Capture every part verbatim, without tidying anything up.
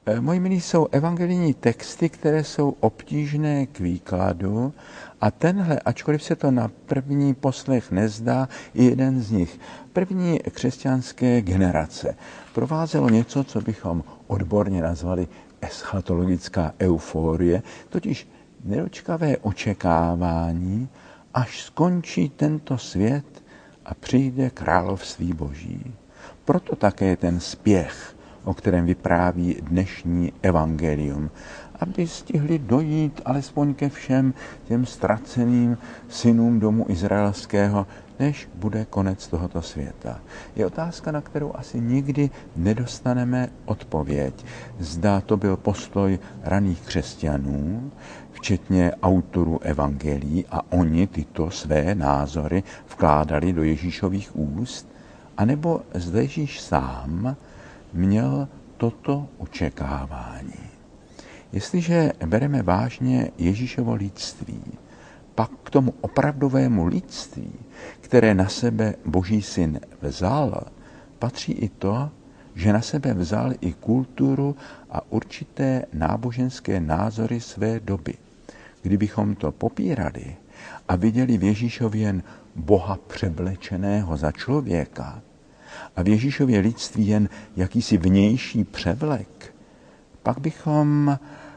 Moji milí, jsou evangelijní texty, které jsou obtížné k výkladu a tenhle, ačkoliv se to na první poslech nezdá, je jeden z nich. První křesťanské generace provázelo něco, co bychom odborně nazvali eschatologická euforie, totiž nedočkavé očekávání, až skončí tento svět a přijde království Boží. Proto také ten spěch, o kterém vypráví dnešní evangelium, aby stihli dojít alespoň ke všem těm ztraceným synům domu izraelského, než bude konec tohoto světa. Je otázka, na kterou asi nikdy nedostaneme odpověď. Zda to byl postoj raných křesťanů, včetně autorů evangelií, a oni tyto své názory vkládali do Ježíšových úst, anebo zda Ježíš sám měl toto očekávání. Jestliže bereme vážně Ježíšovo lidství, pak k tomu opravdovému lidství, které na sebe Boží syn vzal, patří i to, že na sebe vzal i kulturu a určité náboženské názory své doby. Kdybychom to popírali a viděli v Ježíšově jen Boha převlečeného za člověka a v Ježíšově lidství jen jakýsi vnější převlek, pak bychom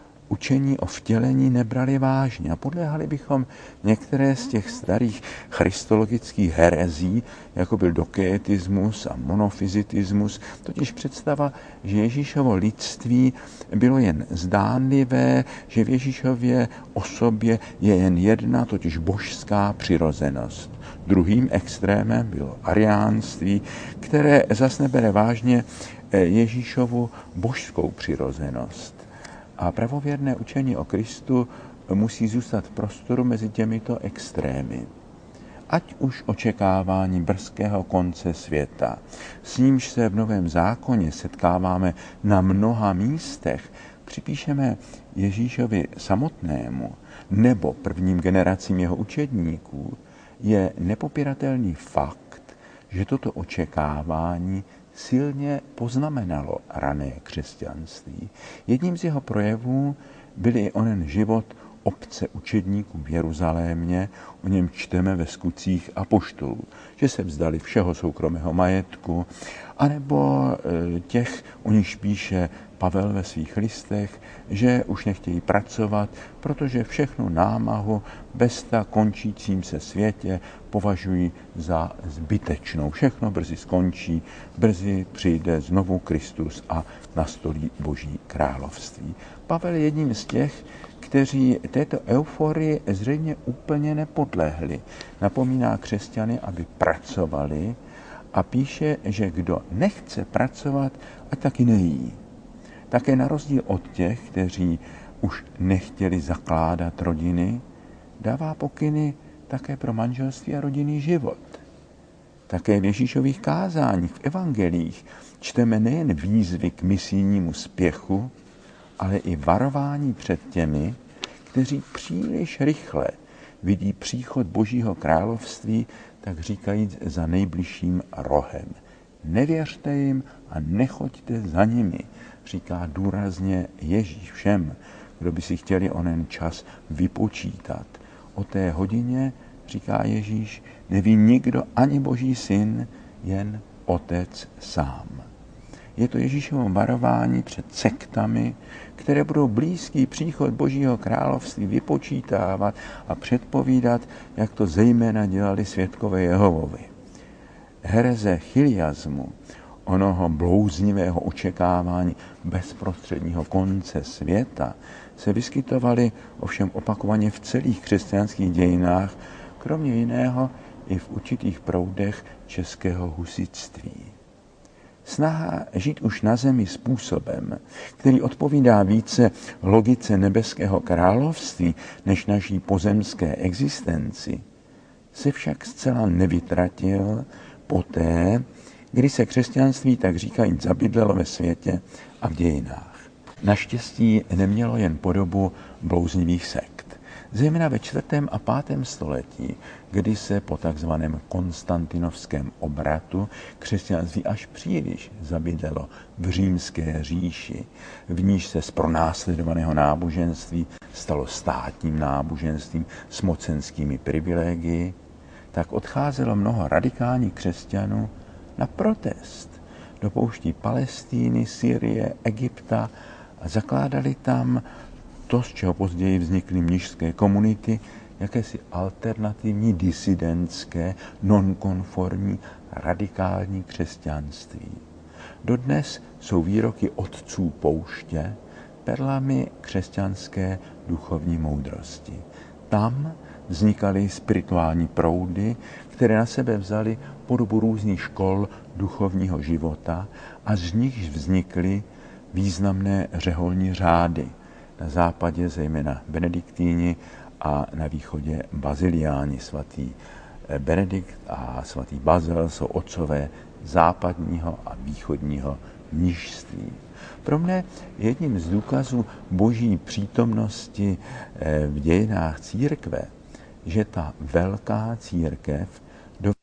učení o vtělení nebrali vážně a podléhali bychom některé z těch starých christologických herezí, jako byl dokietismus a monofyzitismus, totiž představa, že Ježíšovo lidství bylo jen zdánlivé, že v Ježíšově osobě je jen jedna, totiž božská přirozenost. Druhým extrémem bylo ariánství, které zas nebere vážně Ježíšovu božskou přirozenost. A pravověrné učení o Kristu musí zůstat v prostoru mezi těmito extrémy. Ať už očekávání brzkého konce světa, s nímž se v Novém zákoně setkáváme na mnoha místech, připíšeme Ježíšovi samotnému nebo prvním generacím jeho učedníků, je nepopiratelný fakt, že toto očekávání silně poznamenalo rané křesťanství. Jedním z jeho projevů byl i onen život obce učedníků v Jeruzalémě, o něm čteme ve skutcích apoštolů, že se vzdali všeho soukromého majetku, anebo těch, o nichž píše Pavel ve svých listech, že už nechtějí pracovat, protože všechnu námahu bez ta končícím se světě považují za zbytečnou. Všechno brzy skončí, brzy přijde znovu Kristus a nastolí Boží království. Pavel je jedním z těch, kteří této euforii zřejmě úplně nepodlehli. Napomíná křesťany, aby pracovali, a píše, že kdo nechce pracovat, ať taky nejí. Také na rozdíl od těch, kteří už nechtěli zakládat rodiny, dává pokyny také pro manželství a rodinný život. Také v Ježíšových kázáních, v evangelích čteme nejen výzvy k misijnímu spěchu, ale i varování před těmi, kteří příliš rychle vidí příchod Božího království, tak říkajíc, za nejbližším rohem. Nevěřte jim a nechoďte za nimi, říká důrazně Ježíš všem, kdo by si chtěli onen čas vypočítat. O té hodině, říká Ježíš, neví nikdo, ani Boží syn, jen Otec sám. Je to Ježíšovo varování před sektami, které budou blízký příchod Božího království vypočítávat a předpovídat, jak to zejména dělali svědkové Jehovovi. Hereze chiliasmu, onoho blouznivého očekávání bezprostředního konce světa, se vyskytovaly ovšem opakovaně v celých křesťanských dějinách, kromě jiného i v určitých proudech českého husitství. Snaha žít už na zemi způsobem, který odpovídá více logice nebeského království než naší pozemské existenci, se však zcela nevytratil poté, kdy se křesťanství, tak říkajíc, zabydlelo ve světě a v dějinách. Naštěstí nemělo jen podobu blouznivých sekt. Zejména ve čtvrtém a pátém století, kdy se po takzvaném konstantinovském obratu křesťanství až příliš zabydlelo v římské říši, v níž se z pronásledovaného náboženství stalo státním náboženstvím s mocenskými privilegii, tak odcházelo mnoho radikálních křesťanů na protest do pouští Palestíny, Syrie, Egypta a zakládali tam to, z čeho později vznikly mnišské komunity, jakési alternativní, disidentské, nonkonformní, radikální křesťanství. Dodnes jsou výroky otců pouště perlami křesťanské duchovní moudrosti. Tam vznikaly spirituální proudy, které na sebe vzaly podobu různých škol duchovního života a z nich vznikly významné řeholní řády. Na západě zejména benediktíni a na východě baziliáni. Svatý Benedikt a svatý Bazel jsou otcové západního a východního mnišství. Pro mne jedním z důkazů boží přítomnosti v dějinách církve, že ta velká církev dovedla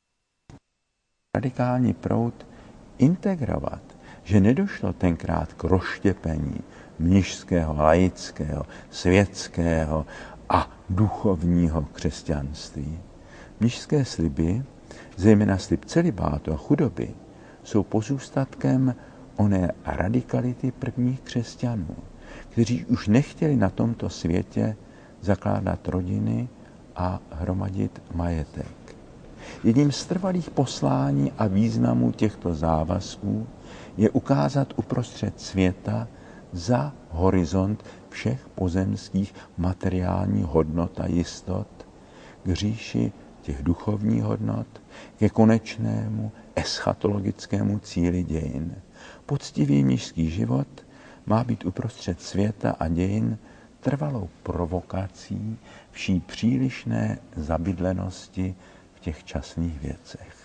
radikální proud integrovat, že nedošlo tenkrát k rozštěpení mnišského, laického, světského a duchovního křesťanství. Mnišské sliby, zejména slib celibátu a chudoby, jsou pozůstatkem oné radikality prvních křesťanů, kteří už nechtěli na tomto světě zakládat rodiny a hromadit majetek. Jedním z trvalých poslání a významů těchto závazků je ukázat uprostřed světa za horizont všech pozemských materiálních hodnot a jistot k říši těch duchovních hodnot, ke konečnému eschatologickému cíli dějin. Poctivý mnišský život má být uprostřed světa a dějin trvalou provokací vší přílišné zabydlenosti v těch časných věcech.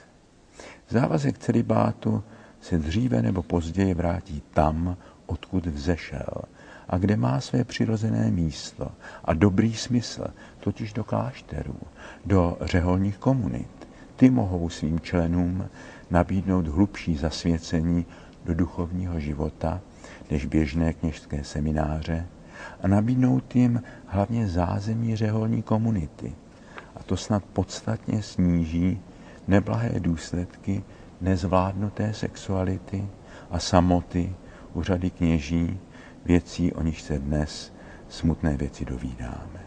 Závazek celibátu se dříve nebo později vrátí tam, odkud vzešel a kde má své přirozené místo a dobrý smysl, totiž do klášterů, do řeholních komunit. Ty mohou svým členům nabídnout hlubší zasvěcení do duchovního života než běžné kněžské semináře a nabídnout jim hlavně zázemí řeholní komunity. A to snad podstatně sníží neblahé důsledky nezvládnuté sexuality a samoty u řady kněží, věcí, o nich se dnes smutné věci dovídáme.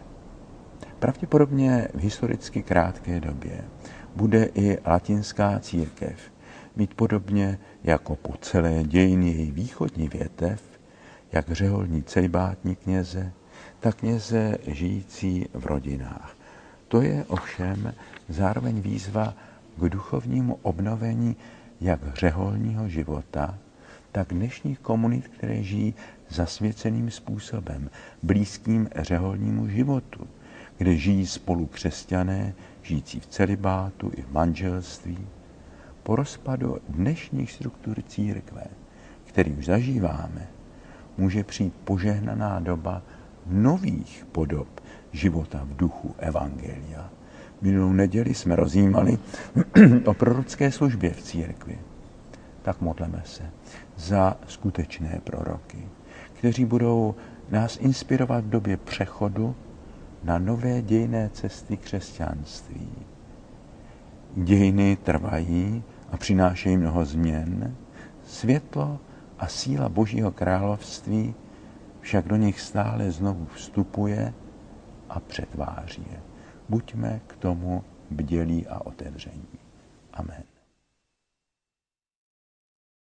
Pravděpodobně v historicky krátké době bude i latinská církev mít podobně jako po celé dějiny její východní větev, jak řeholní celibátní kněze, tak kněze žijící v rodinách. To je ovšem zároveň výzva k duchovnímu obnovení jak řeholního života, tak dnešních komunit, které žijí zasvěceným způsobem, blízkým řeholnímu životu, kde žijí spolu křesťané, žijící v celibátu i v manželství. Po rozpadu dnešních struktur církve, který už zažíváme, může přijít požehnaná doba nových podob života v duchu evangelia. Minulou neděli jsme rozjímali o prorocké službě v církvi. Tak modleme se za skutečné proroky, kteří budou nás inspirovat v době přechodu na nové dějinné cesty křesťanství. Dějiny trvají a přinášejí mnoho změn. Světlo a síla Božího království však do nich stále znovu vstupuje a přetváří je. Buďme k tomu bdělí a otevření.